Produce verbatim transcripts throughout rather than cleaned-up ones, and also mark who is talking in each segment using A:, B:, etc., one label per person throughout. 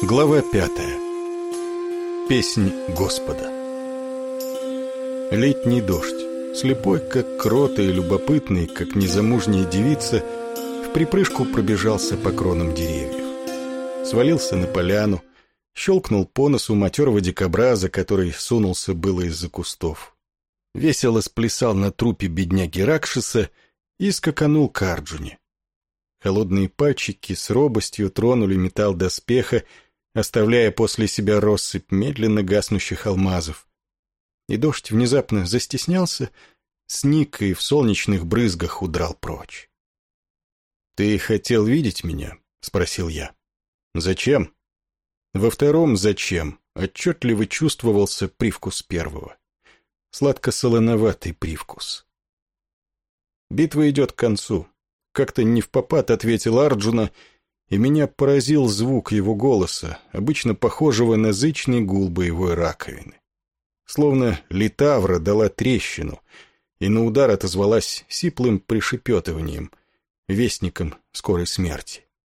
A: Глава пятая. Песнь Господа. Летний дождь, слепой, как крот, и любопытный, как незамужняя девица, в припрыжку пробежался по кронам деревьев. Свалился на поляну, щелкнул по носу матерого дикобраза, который сунулся было из-за кустов. Весело сплясал на трупе бедняги Ракшаса и скаканул к Арджуне. Холодные пальчики с робостью тронули металл доспеха, оставляя после себя россыпь медленно гаснущих алмазов. И дождь внезапно застеснялся, сник и в солнечных брызгах удрал прочь. «Ты хотел видеть меня?» — спросил я. «Зачем?» Во втором «зачем» отчетливо чувствовался привкус первого. Сладко-солоноватый привкус. «Битва идет к концу», — как-то невпопад ответил Арджуна, и меня поразил звук его голоса, обычно похожего на зычный гул боевой раковины. Словно литавра дала трещину, и на удар отозвалась сиплым пришепетыванием, вестником скорой смерти.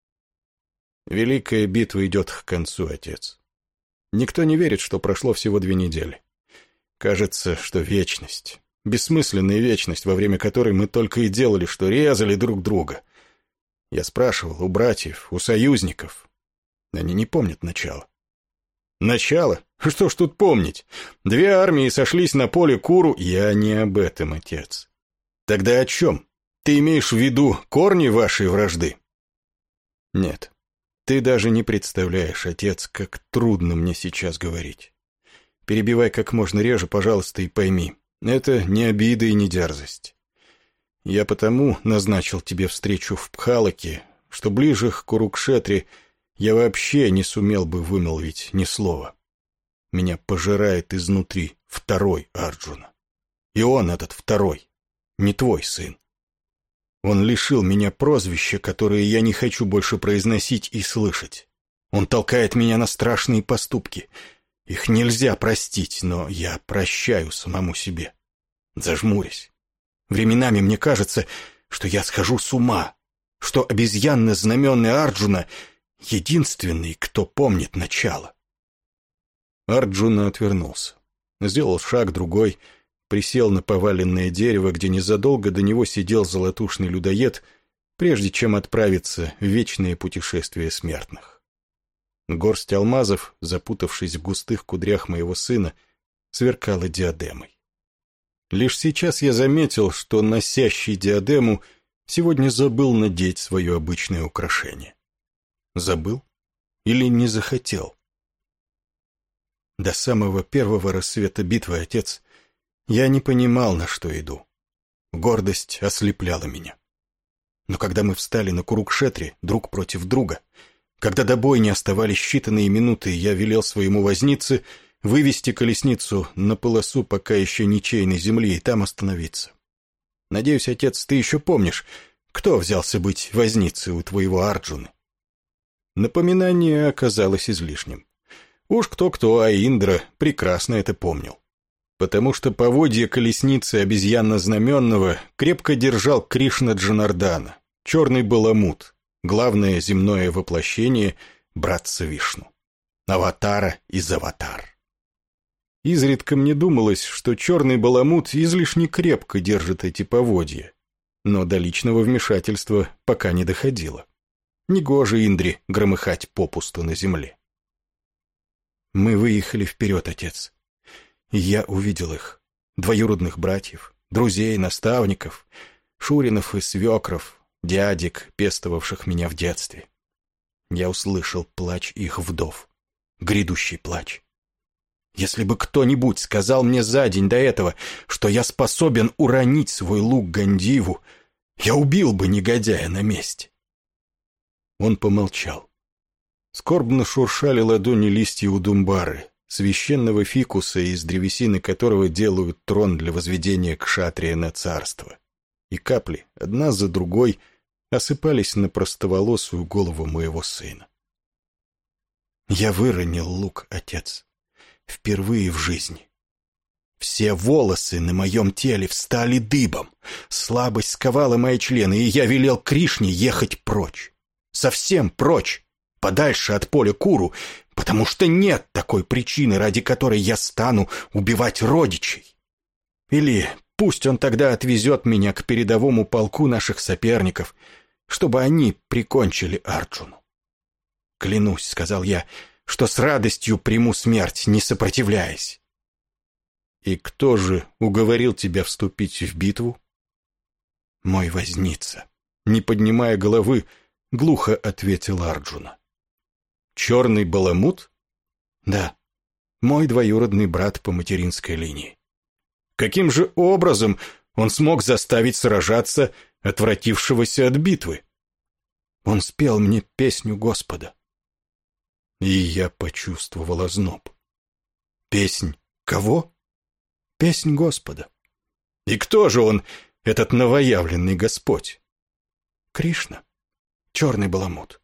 A: Великая битва идет к концу, отец. Никто не верит, что прошло всего две недели. Кажется, что вечность, бессмысленная вечность, во время которой мы только и делали, что резали друг друга. Я спрашивал у братьев, у союзников. Они не помнят начала. Начало? Что ж тут помнить? Две армии сошлись на поле Куру. Я не об этом, отец. Тогда о чем? Ты имеешь в виду корни вашей вражды? Нет. Ты даже не представляешь, отец, как трудно мне сейчас говорить. Перебивай как можно реже, пожалуйста, и пойми. Это не обида и не дерзость. Я потому назначил тебе встречу в Пхалаке, что ближе к Курукшетре я вообще не сумел бы вымолвить ни слова. Меня пожирает изнутри второй Арджуна. И он, этот второй, не твой сын. Он лишил меня прозвища, которые я не хочу больше произносить и слышать. Он толкает меня на страшные поступки. Их нельзя простить, но я прощаю самому себе. Зажмурясь. Временами мне кажется, что я схожу с ума, что обезьянно-знаменный Арджуна — единственный, кто помнит начало. Арджуна отвернулся, сделал шаг другой, присел на поваленное дерево, где незадолго до него сидел золотушный людоед, прежде чем отправиться в вечное путешествие смертных. Горсть алмазов, запутавшись в густых кудрях моего сына, сверкала диадемой. Лишь сейчас я заметил, что носящий диадему сегодня забыл надеть свое обычное украшение. Забыл? Или не захотел? До самого первого рассвета битвы, отец, я не понимал, на что иду. Гордость ослепляла меня. Но когда мы встали на Курукшетре друг против друга, когда до бойни оставались считанные минуты, я велел своему вознице вывести колесницу на полосу пока еще ничейной земли и там остановиться. Надеюсь, отец, ты еще помнишь, кто взялся быть возницей у твоего Арджуны? Напоминание оказалось излишним. Уж кто-кто, а Индра прекрасно это помнил. Потому что поводья колесницы обезьянно-знаменного крепко держал Кришна Джанардана, черный баламут, главное земное воплощение братца Вишну. Аватара из аватар. Изредка мне думалось, что черный баламут излишне крепко держит эти поводья, но до личного вмешательства пока не доходило. Негоже Индре громыхать попусту на земле. Мы выехали вперед, отец, и я увидел их, двоюродных братьев, друзей, наставников, шуринов и свекров, дядек, пестовавших меня в детстве. Я услышал плач их вдов, грядущий плач. Если бы кто-нибудь сказал мне за день до этого, что я способен уронить свой лук Гандиву, я убил бы негодяя на месте. Он помолчал. Скорбно шуршали ладони листья удумбары, священного фикуса, из древесины которого делают трон для возведения кшатрия на царство. И капли, одна за другой, осыпались на простоволосую голову моего сына. Я выронил лук, отец. Впервые в жизни. Все волосы на моем теле встали дыбом, слабость сковала мои члены, и я велел Кришне ехать прочь. Совсем прочь, подальше от поля Куру, потому что нет такой причины, ради которой я стану убивать родичей. Или пусть он тогда отвезет меня к передовому полку наших соперников, чтобы они прикончили Арджуну. «Клянусь», — сказал я, — «что с радостью приму смерть, не сопротивляясь». «И кто же уговорил тебя вступить в битву?» «Мой возница», — не поднимая головы, глухо ответил Арджуна. «Черный баламут?» «Да, мой двоюродный брат по материнской линии». «Каким же образом он смог заставить сражаться отвратившегося от битвы?» «Он спел мне песню Господа». И я почувствовал озноб. «Песнь кого?» «Песнь Господа». «И кто же он, этот новоявленный Господь?» «Кришна, черный баламут».